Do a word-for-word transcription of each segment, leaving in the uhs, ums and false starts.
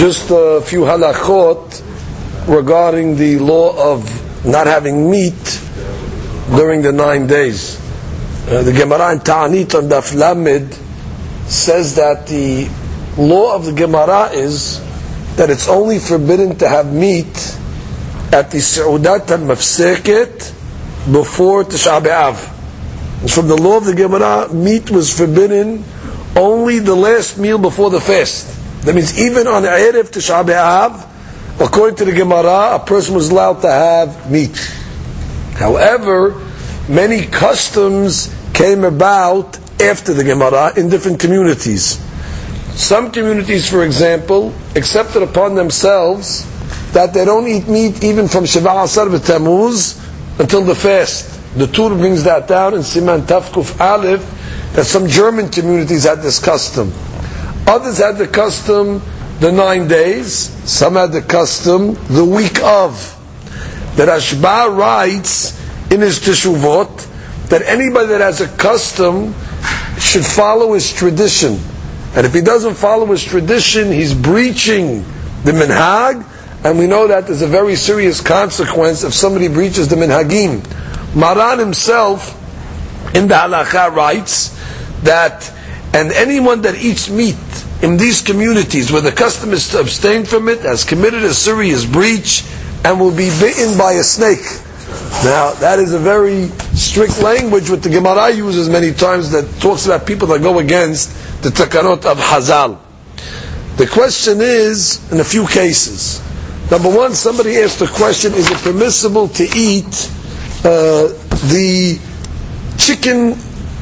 Just a few halachot regarding the law of not having meat during the nine days. Uh, the Gemara in Ta'anit on Daf Lamed says that the law of the Gemara is that it's only forbidden to have meat at the Seudat al-Mafseket before Tisha B'Av. From the law of the Gemara, meat was forbidden only the last meal before the fast. That means even on Erev Tisha B'Av, according to the Gemara, a person was allowed to have meat. However, many customs came about after the Gemara in different communities. Some communities, for example, accepted upon themselves that they don't eat meat even from Sheva Asar B'Tammuz until the fast. The Tur brings that down in Siman Tafkuf Aleph, that some German communities had this custom. Others had the custom the nine days. Some had the custom the week of. The Rashba writes in his Teshuvot that anybody that has a custom should follow his tradition. And if he doesn't follow his tradition, he's breaching the minhag, and we know that there's a very serious consequence if somebody breaches the minhagim. Maran himself in the halakha writes that, and anyone that eats meat in these communities where the custom is to abstain from it has committed a serious breach and will be bitten by a snake. Now, that is a very strict language which the Gemara uses many times that talks about people that go against the takanot of Hazal. The question is, in a few cases, number one, somebody asked the question, is it permissible to eat uh, the chicken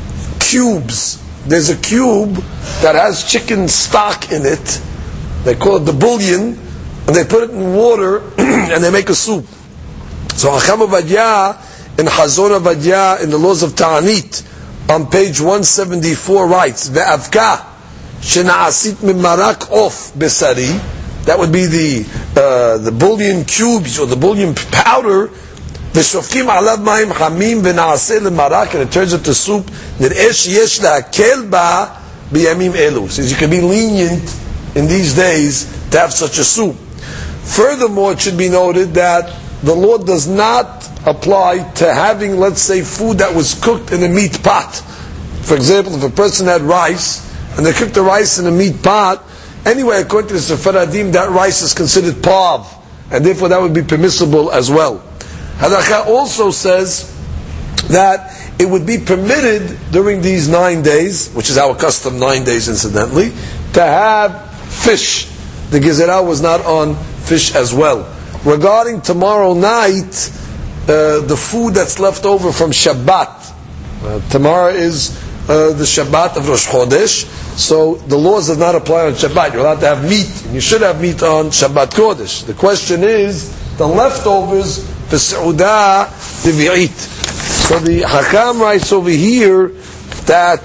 cubes? There's a cube that has chicken stock in it. They call it the bouillon, and they put it in water and they make a soup. So Hacham Ovadia in Hazon Ovadia in the laws of Ta'anit on page one seventy-four writes, Ve'avka shena'asit mimarak of besari, that would be the uh, the bouillon cubes or the bouillon powder. V'shofkim alav ma'im hamim v'na'aseh l'marak, and it turns into soup. Nir'eh sheyesh la'akel ba b'yamim elu. Says you can be lenient in these days to have such a soup. Furthermore, it should be noted that the law does not apply to having, let's say, food that was cooked in a meat pot. For example, if a person had rice and they cooked the rice in a meat pot, anyway, according to the Sephardim, that rice is considered pav, and therefore that would be permissible as well. Halakha also says that it would be permitted during these nine days, which is our custom, nine days incidentally, to have fish. The Gezerah was not on fish as well. Regarding tomorrow night, uh, the food that's left over from Shabbat, uh, tomorrow is uh, the Shabbat of Rosh Chodesh, so the laws does not apply on Shabbat. You're allowed to have meat, and you should have meat on Shabbat Kodesh. The question is, the leftovers, the Seudah Levi'it. So the Hakam writes over here that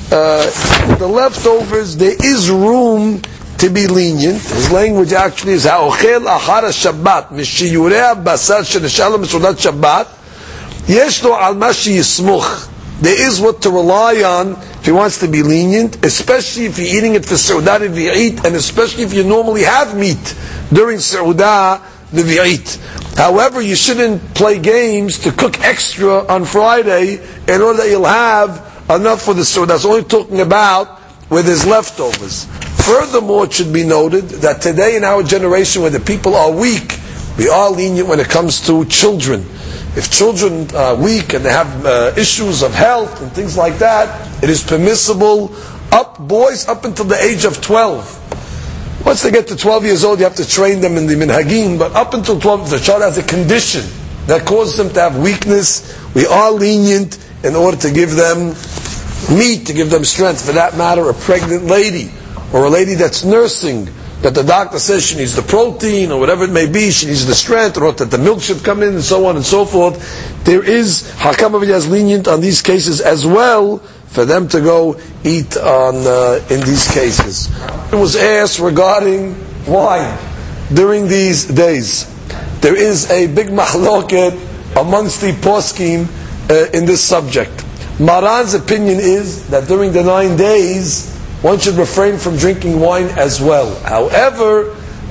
uh, the leftovers, there is room to be lenient. His language actually is ha'ochel achar Shabbat mishiyurei basar sheneshal m'sudat Shabbat yesh lo al ma sheyismuch. There is what to rely on if he wants to be lenient, especially if you're eating it for Seudah Levi'it, and especially if you normally have meat during Seudah Levi'it. However, you shouldn't play games to cook extra on Friday in order that you'll have enough for the Seudah. That's only talking about where there's leftovers. Furthermore, it should be noted that today in our generation where the people are weak, we are lenient when it comes to children. If children are weak and they have uh, issues of health and things like that, it is permissible up boys up until the age of twelve. Once they get to twelve years old, you have to train them in the minhagim, but up until twelve, if the child has a condition that causes them to have weakness, we are lenient in order to give them meat, to give them strength. For that matter, a pregnant lady or a lady that's nursing, that the doctor says she needs the protein or whatever it may be, she needs the strength, or that the milk should come in, and so on and so forth. There is Hakam Ovadia is lenient on these cases as well, for them to go eat on uh, in these cases. It was asked regarding wine during these days. There is a big mahloket amongst the poskim uh, in this subject. Maran's opinion is that during the nine days one should refrain from drinking wine as well. However,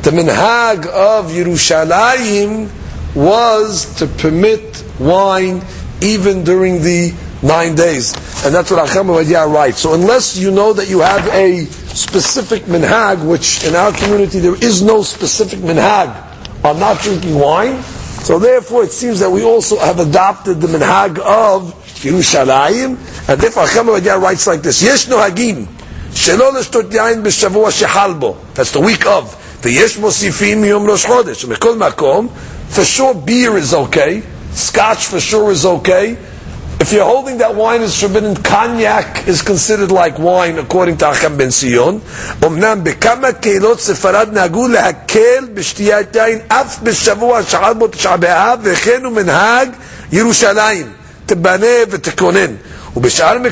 The minhag of Yerushalayim was to permit wine even during the nine days. And that's what Acham Ovadia writes. So unless you know that you have a specific minhag, which in our community there is no specific minhag on not drinking wine, so therefore it seems that we also have adopted the minhag of Yerushalayim, and therefore Acham Ovadia writes like this: Yesh nohagim shelo leshtot yain b'shavua shechal bo. That's the week of. V'yesh mosifim miyom rosh chodesh. Mekol makom, for sure beer is okay. Scotch for sure is okay. If you're holding that wine is forbidden, cognac is considered like wine according to Acham ben Sion. Omnam bekama keilot sefarad nagu lehakel b'shtiyat yain af b'shavua shechal bo t'sha b'av v'chenu minhag Yerushalayim tibane v'tikonen. It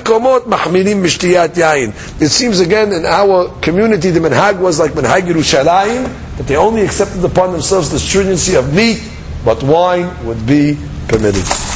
seems again in our community the minhag was like minhag Yerushalayim, that they only accepted upon themselves the stringency of meat, but wine would be permitted.